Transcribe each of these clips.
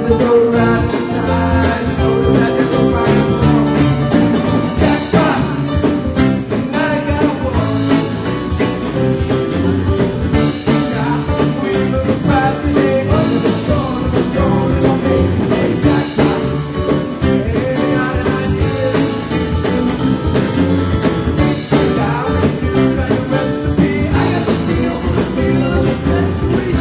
the total right tonight. You know that you go right along. Jackpot, I got one. Got one sweet little prize today. Under the sun, the dawn, and I'll make you say jackpot. Hey, got an idea. Got a new kind of recipe. I got the feel of the century.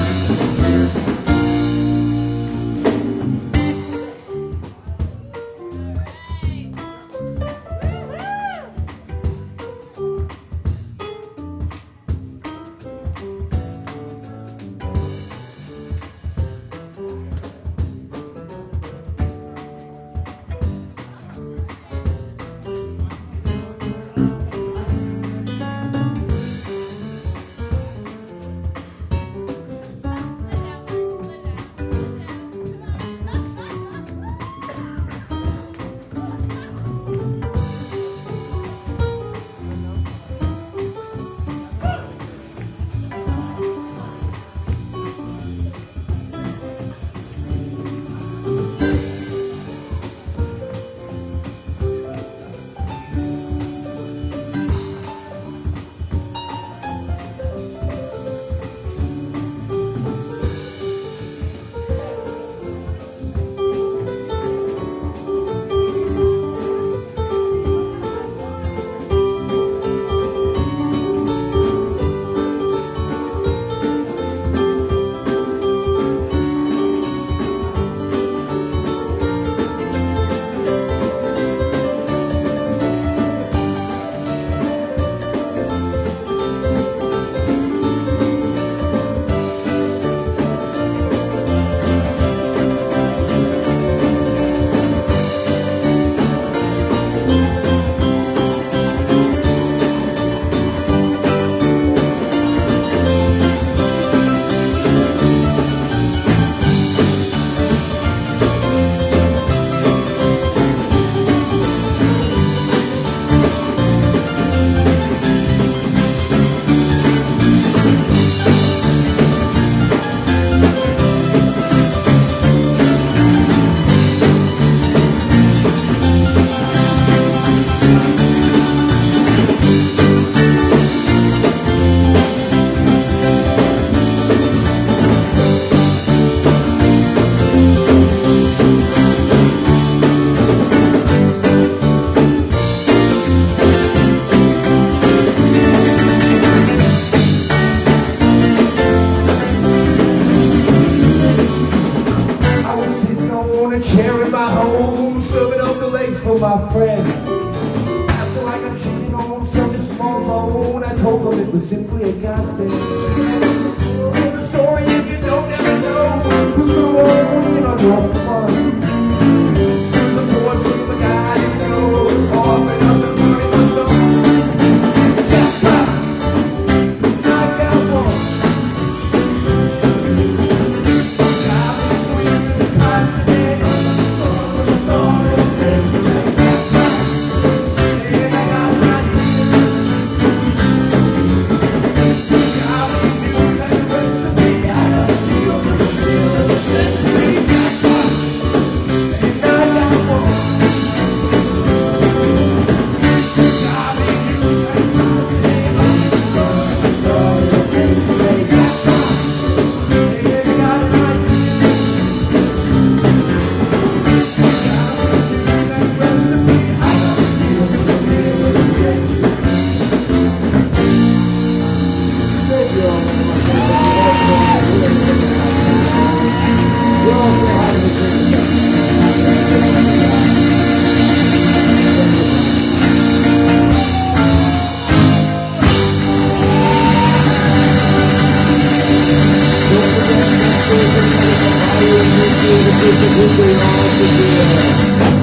Chair in my home, serving up the legs for my friend. After I got chicken on such a small bone, I told him it was simply a godsend. Well, the story is you don't ever know who's gonna walk in on your fun. The poetry of a guy you know, offering up the money for some jackpot. I got one. Got me sweet in the past today. Thank you.